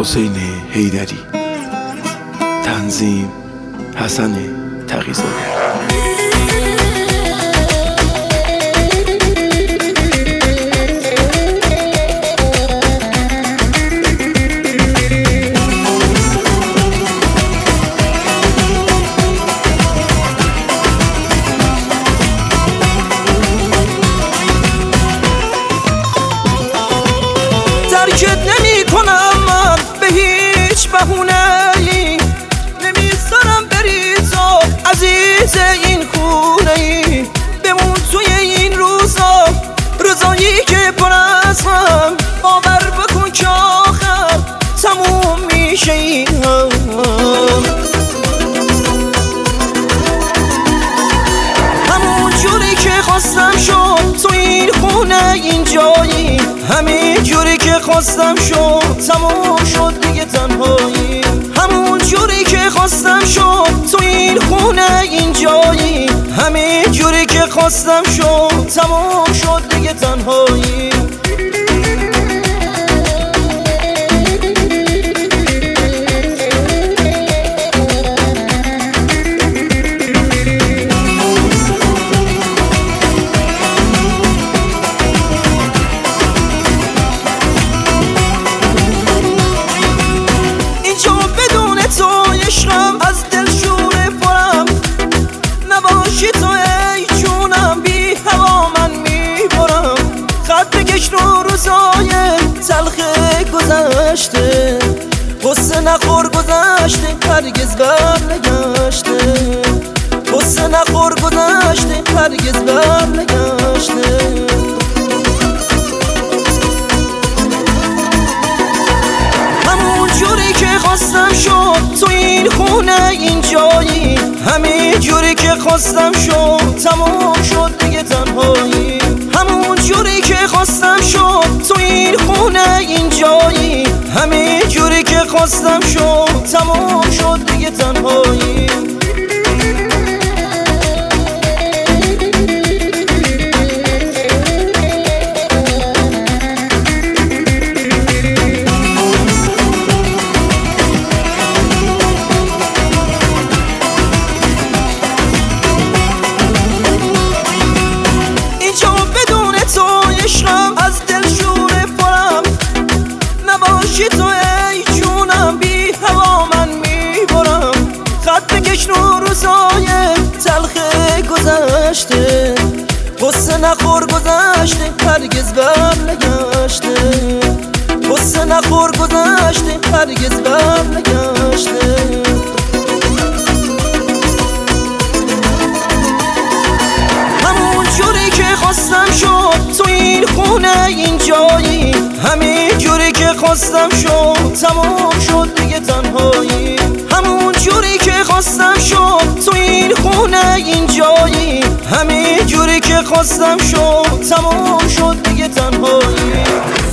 حسین حیدری. تنظیم حسن تقی‌زاده. ترکت نمی کنم من به هیچ بهونه‌ای، نمیذارم بری تو عزیز این خونه‌ای. بمون توی این روزا، روزایی که پر از غم، باور بکن که آخر تموم میشه این هم. همون جوری که خواستم شد تو این خونه این جایی، همین جوری که خواستم شد تموم شد دیگه تنهایی. همون جوری که خواستم شد تو این خونه این جایی، همین جوری که خواستم شد تموم شد دیگه تنهایی. از دل شوره پرم نباشی تو ای جونم، بی هوا من میبرم. خط بکش رو روزای تلخ گذشته، غصه نخور گذشته هرگز بر نگشته. غصه نخور گذشته هرگز بر نگشته. همون جوری که خواستم شد تو این خونه این جایی، همین جوری که خواستم شد تموم شد دیگه تنهایی. همون جوری که خواستم شد تو این خونه این جایی، همین جوری که خواستم شد تموم شد دیگه تنهایی. از دل شوره پرم نباشی تو ای جونم، بی هوا من میبرم. خط بکش رو روزای تلخ گذشته، غصه نخور گذشته هرگز بر نگشته. غصه نخور گذشته هرگز بر نگشته. همون جوری که خواستم شد تو این خونه این جایی، همین جوری که خواستم شد تموم شد دیگه تنهایی. همون جوری که خواستم شد تو این خونه این جایی، همین جوری که خواستم شد تموم شد دیگه تنهایی.